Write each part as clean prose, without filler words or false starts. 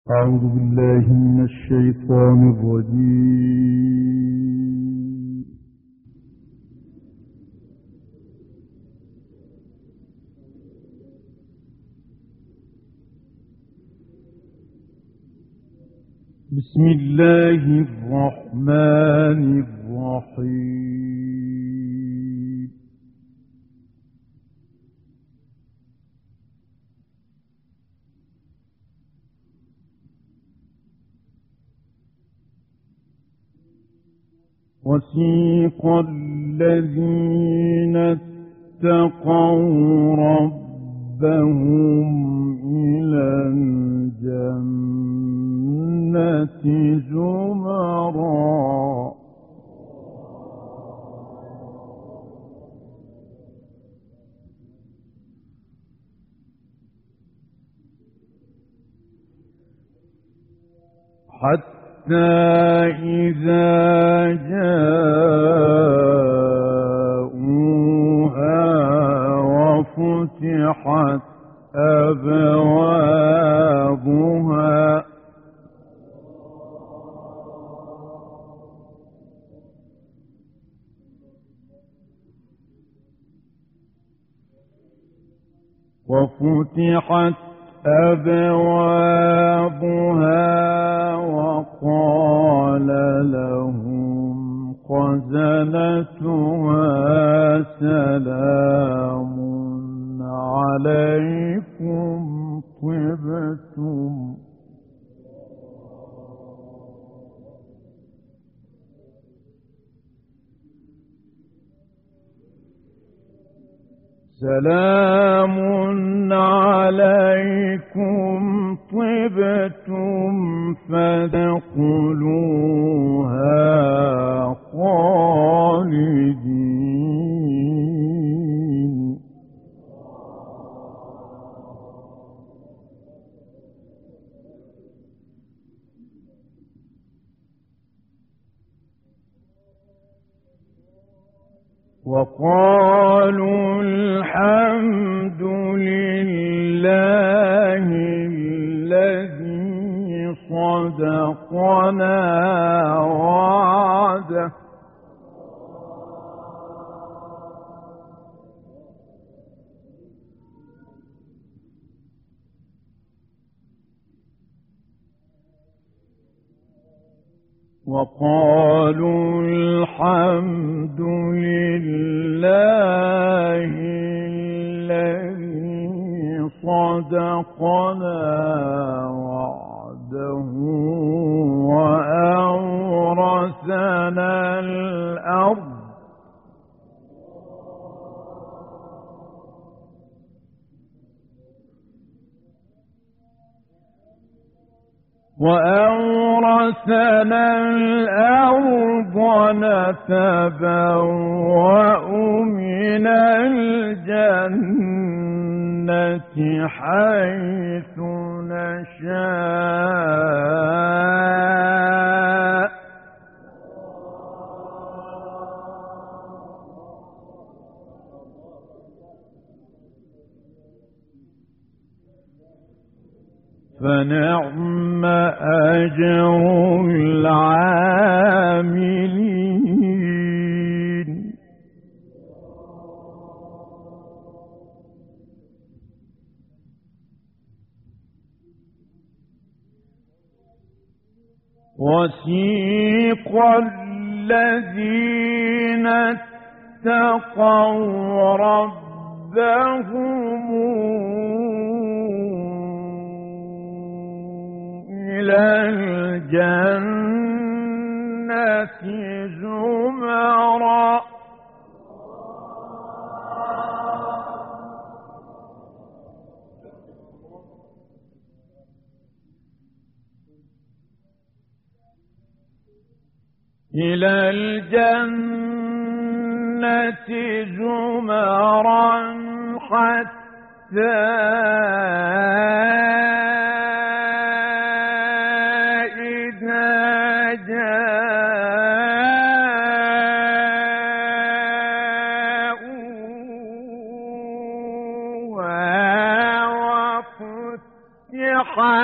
أعوذ بالله من الشيطان الرجيم. بسم الله الرحمن الرحيم. وسيق الذين اتقوا ربهم إلى الجنة زمرا حتى إذا جاءوها وفتحت أبوابها وقال لهم خزنتها سلام عليكم طبتم سلام عليكم طبتم فادخلوها خالدين وقالوا الحمد لله الذي صدقنا وعده وقالوا الحمد لله الذي صدقنا وعده وأورثنا الأرض نتبوأ من الجنة حيث نشاء فنعم أجر العاملين وسيق الذين اتقوا ربهم إلى الجنة زمرا حتى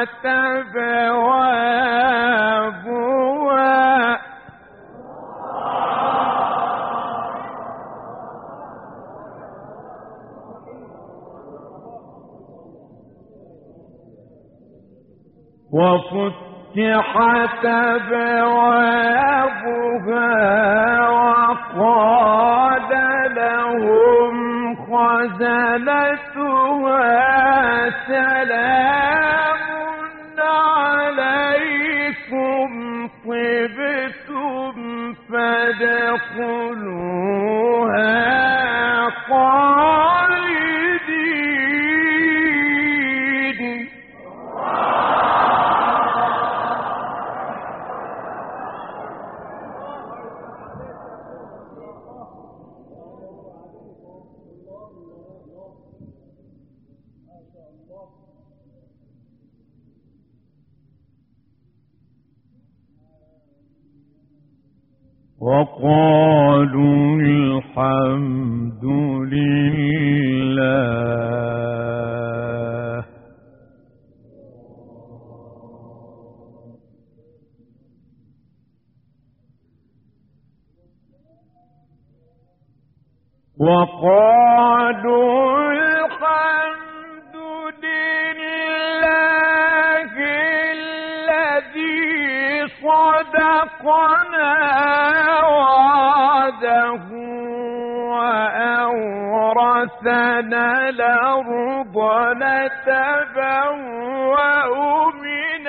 أبوابها وفتحت أبوابها وقال لهم خزنتها سلام عليكم طبتم فادخلوها خالدين. وقالوا الحمد لله وقالوا الحمد لله الذي صدقنا وعده وأورثنا الأرض نتبوأ من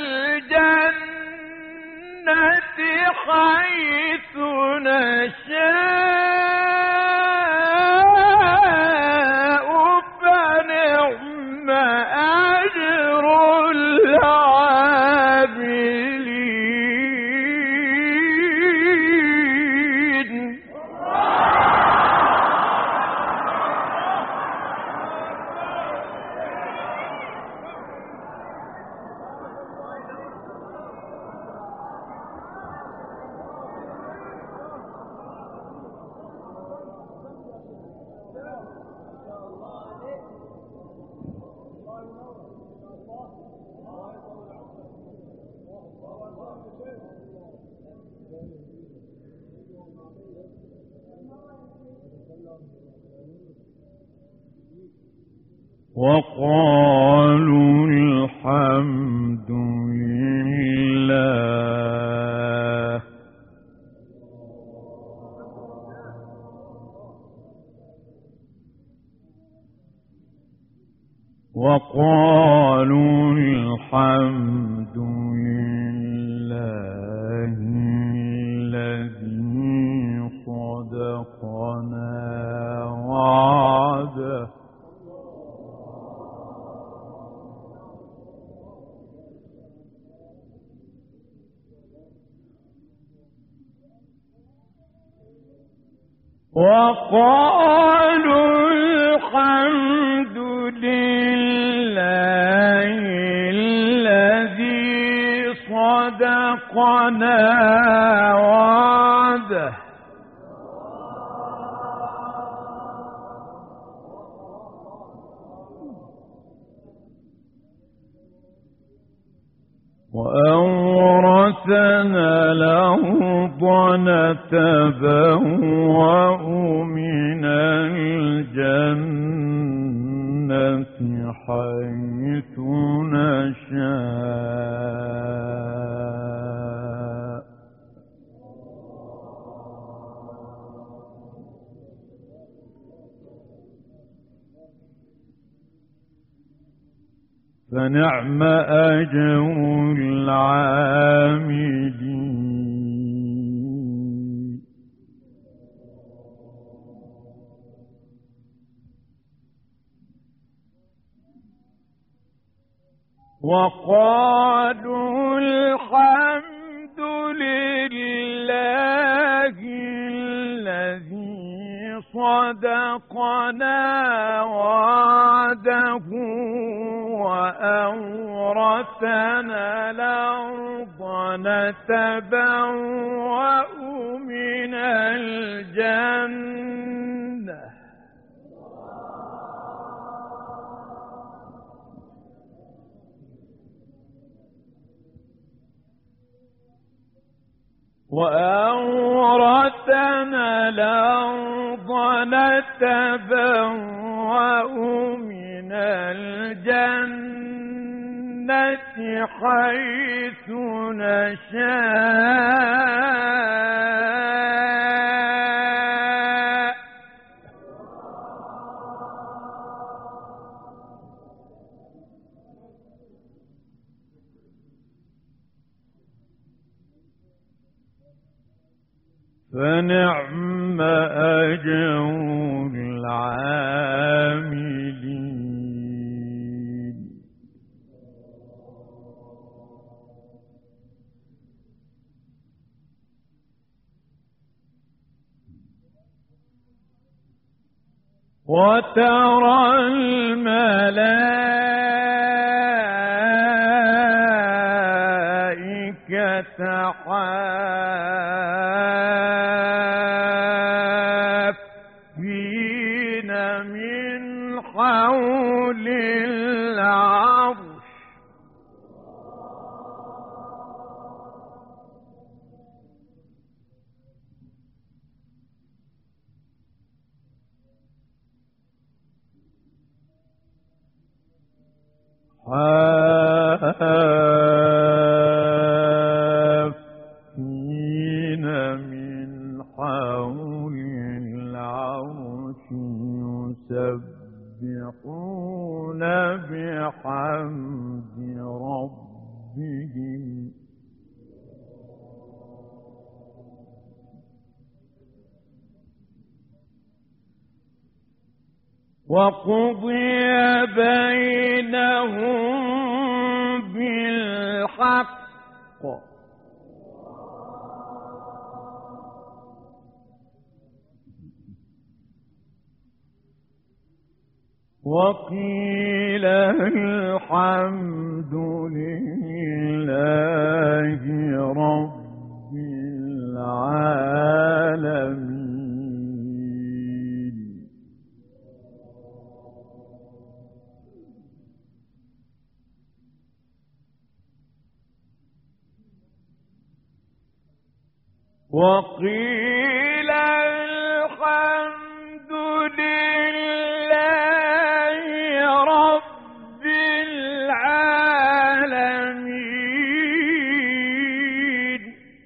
الجنة حيث نشاء فنعم أجر العاملين. وقالوا الحمد لله وقالوا الحمد لله الذي صدقنا وعده وقالوا الحمد لله الذي صدقنا وعده وأورثنا الأرض نتبوأ من الجنة حيث نشاء فنعم أجر العاملين. وقالوا الحمد لله الذي صدقنا وعده وأورثنا الأرض نتبوأ من الجنة وأورثنا الأرض نتبوأ من الجنة حيث نشاء فنعم أجر العاملين. وترى الملائكة حافين من حول العرش حافين من حول العرش يسبحون بحمد ربهم وقضي بينهم بالحق وقيل الحمد لله رب العالمين. وقيل الحمد لله رب العالمين.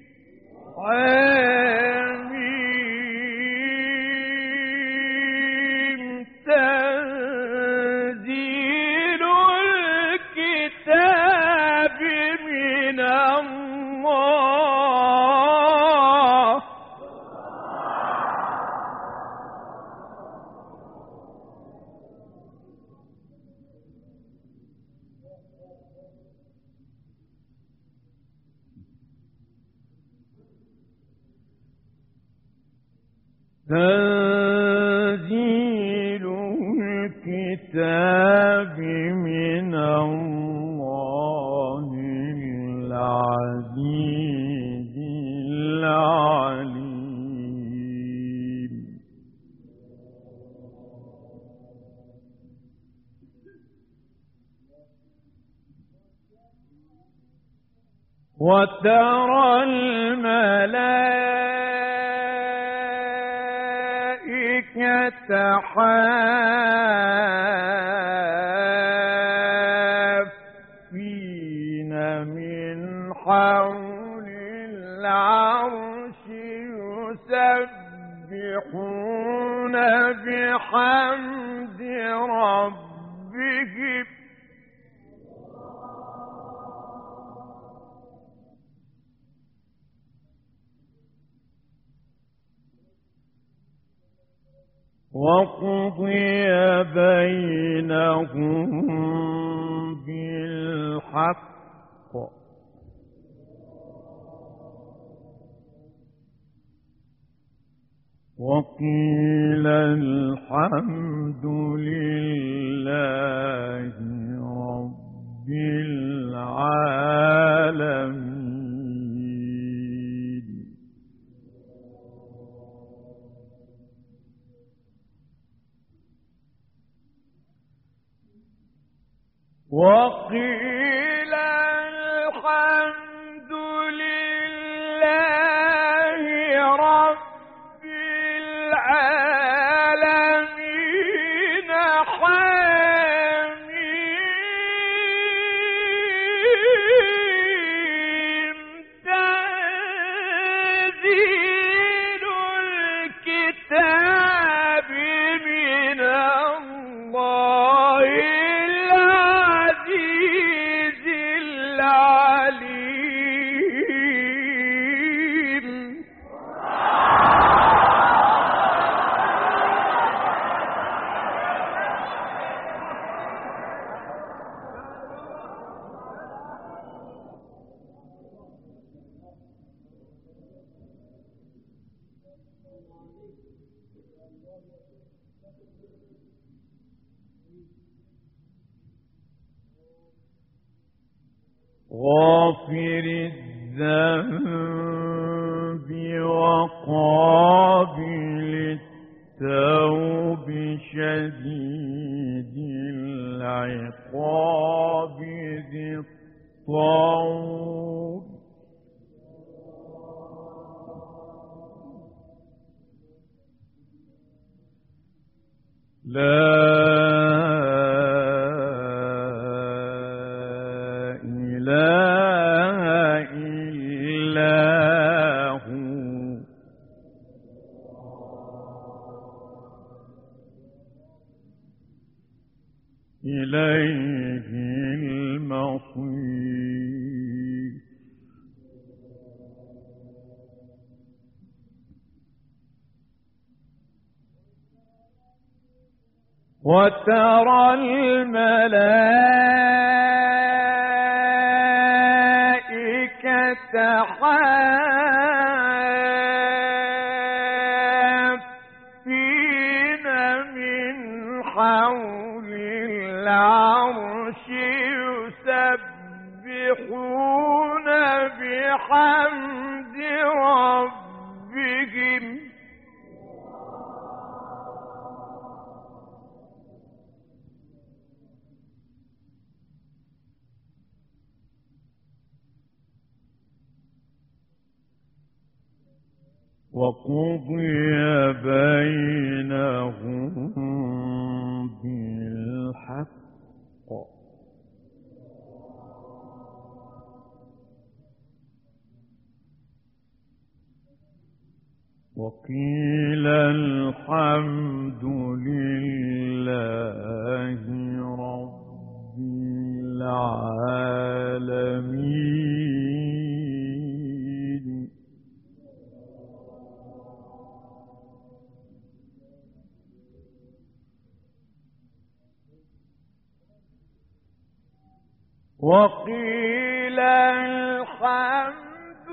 آمين. تنزيل الكتاب من الله تنزيل الكتاب من الله العزيز العليم. وترى الملائكة حافين من حول العرش يسبحون بحمد ربهم وقضي بينهم بالحق وقيل الحمد لله رب العالمين. وقيل الحمد لله غافر الذنب وقابل التوب شديد العقاب ذي الطول لا إله إلا هو إليه المصير وترى الملائكة حافين من حول العرش يسبحون بحمد ربهم وقضي بينهم بالحق وقيل الحمد لله رب العالمين وقيل الحمد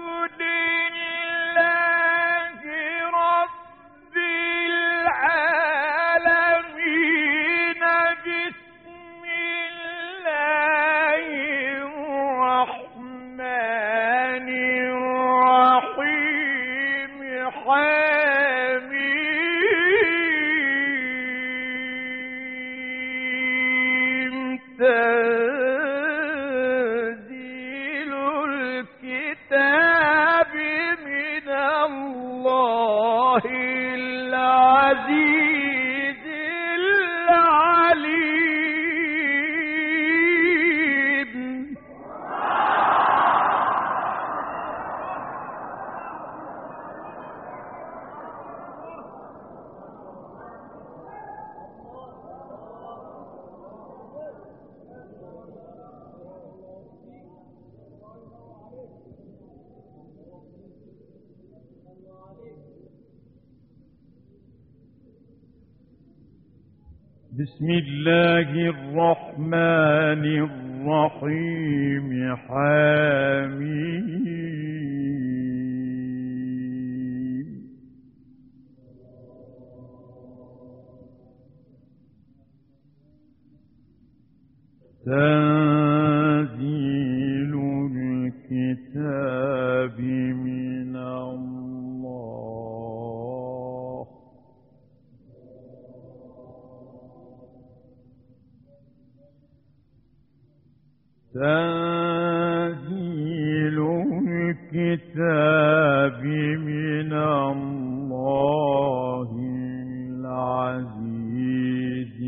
لله رب العالمين بسم الله الرحمن الرحيم حميم تنزيل الكتاب من الله العزيز العليم بسم الله الرحمن الرحيم حميم تنزيل الكتاب من الله تنزيل الكتاب من الله العزيز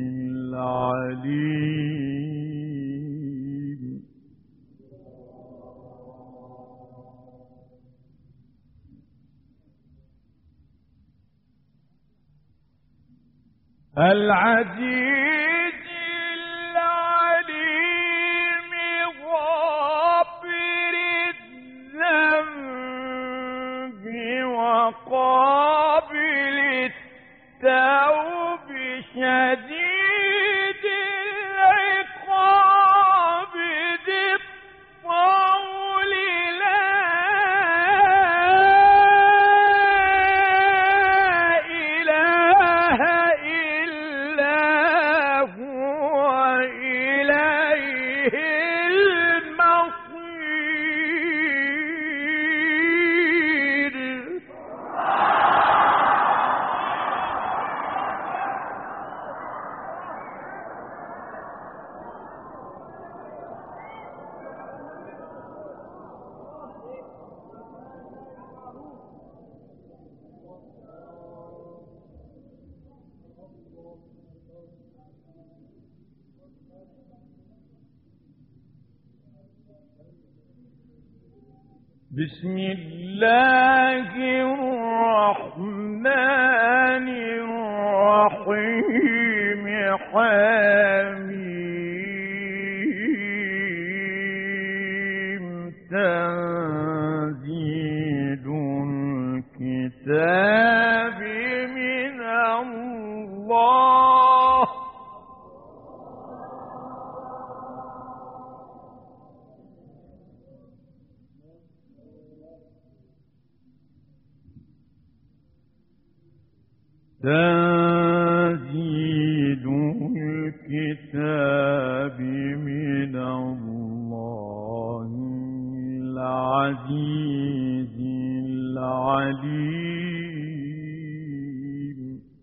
العليم العزيز العليم غافر الذنب وقابل التوب شديد العقاب ذي الطول لا إله إلا بسم الله الرحمن الرحيم حميم تنزيل الكتاب من الله تنزيل الكتاب من الله العزيز العليم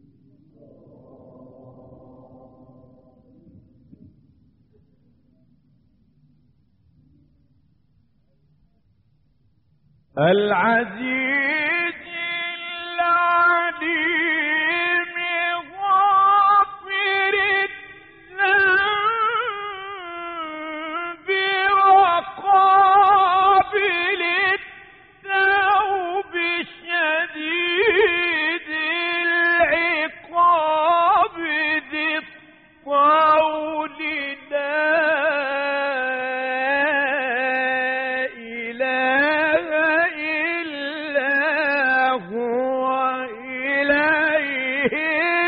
العزيز العليم غافر الذنب وقابل التوب شديد العقاب ذي الطول لا إله إلا هو إليه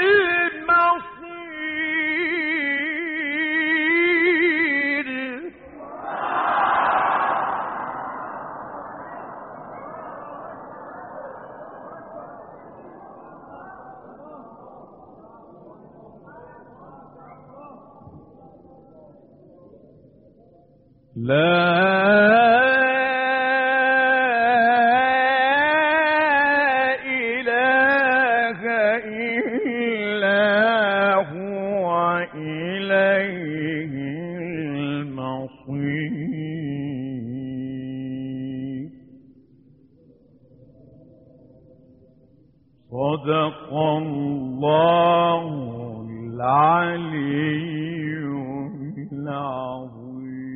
المصير لا إله إلا هو إليه المصير صدق الله العلي العظيم.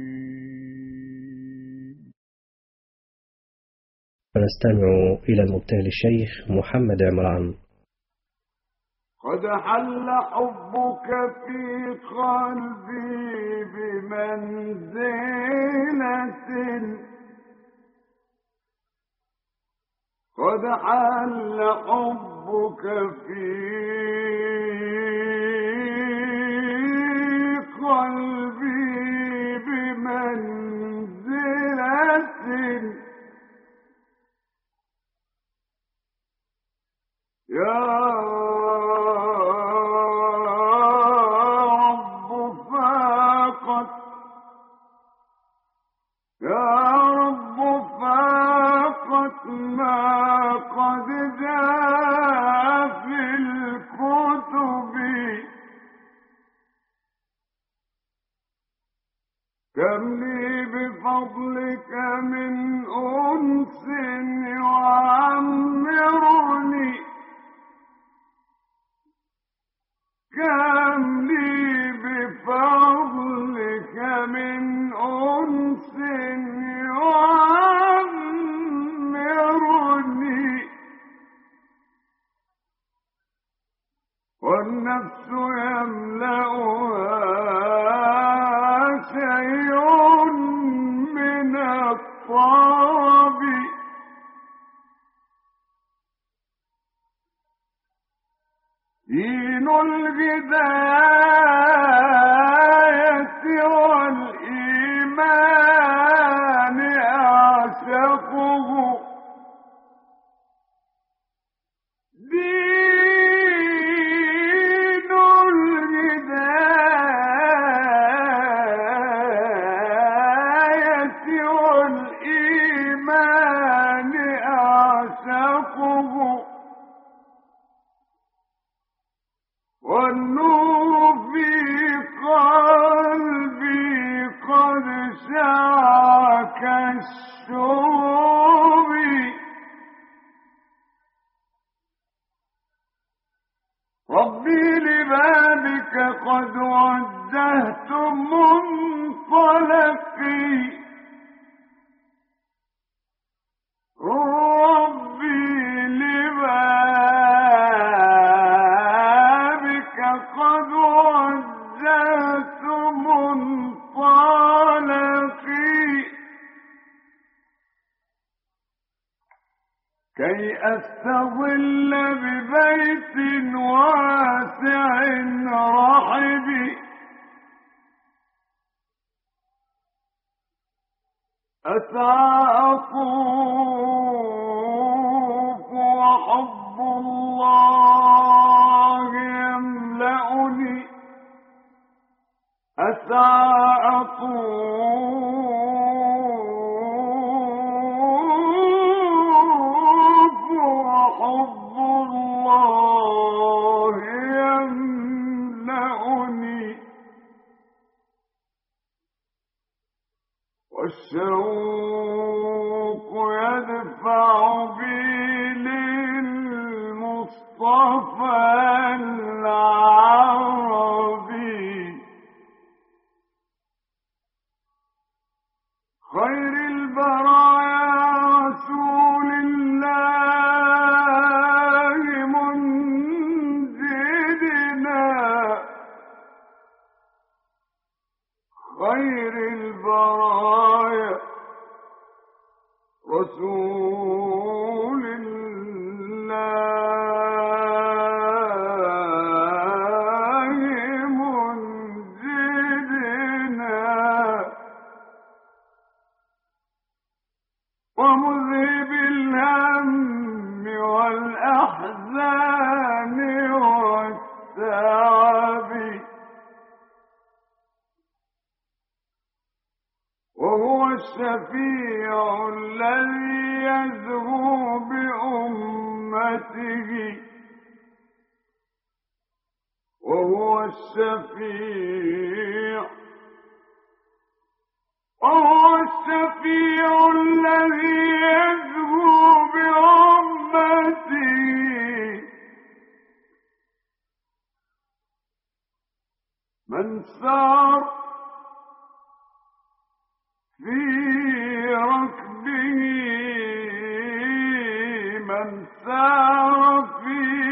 ونستمع إلى المبتهل الشيخ محمد عمران. قد حل حبك في قلبي بمنزلة قد حل حبك في قلبي بمنزلة يا رب فاقت ما قد جاء في الكتب كم لي بفضلك من أنس يعمرني كم لي بفضلك من أنس يعمرني والنفس يملأها شيء من الطرب دين الهداية والإيمان أعشقه دين الهداية والإيمان أعشقه والنور في قلبي قد شع كالشرب ربي لبابك قد وجهت منطلقي كي أستظل ببيت واسع رحب أسعى أطوف وحب الله يملأني أسعى أطوف وحب الله يملأني والشوق يدفع بي للمصطفى العربي خير البرايا رسول الله منزلنا خير البرايا رسول الله منزلنا ومذهب الهم والأحزان والتعب وهو الشفيع الذي يزهو بأمته وهو الشفيع الذي يزهو بأمته من سار في ركبه من سار في